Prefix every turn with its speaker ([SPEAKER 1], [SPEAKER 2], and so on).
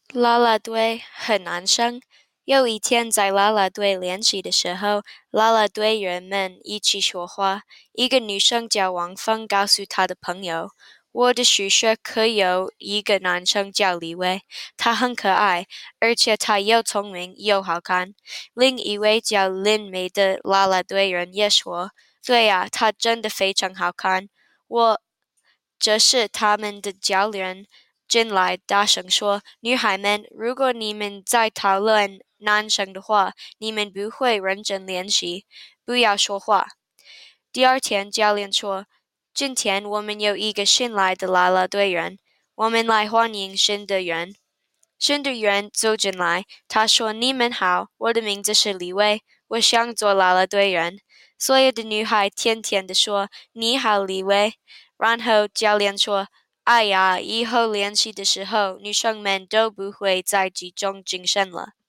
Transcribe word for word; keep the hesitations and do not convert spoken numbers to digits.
[SPEAKER 1] 啦啦队很男生。有一天在啦啦队练习的时候，啦啦队人们一起说话。一个女生叫王峰，告诉她的朋友：“我的宿舍可有一个男生叫李威，他很可爱，而且他又聪明又好看。”另一位叫林梅的啦啦队人也说：“对呀，他真的非常好看。”我这时，他们的教练进来，大声说：“女孩们，如果你们在讨论男生的话，你们不会认真练习，不要说话。”第二天，教练说：“今天我们有一个新来的啦啦队员，我们来欢迎新的人。”新的人走进来，他说：“你们好，我的名字是李薇，我想做啦啦队员。”所有的女孩甜甜地说：“你好，李薇。”然后教练说：“哎呀，以后练习的时候，女生们都不会再集中精神了。”